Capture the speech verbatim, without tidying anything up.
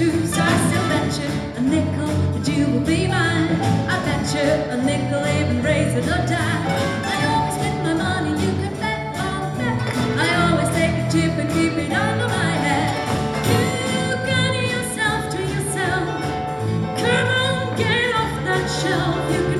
shoes, I still bet you a nickel that you will be mine. I bet you a nickel, even raise it or die. I always win my money, you can bet on that. I always take a chip and keep it under my head. You got yourself to yourself. Come on, get off that shelf. You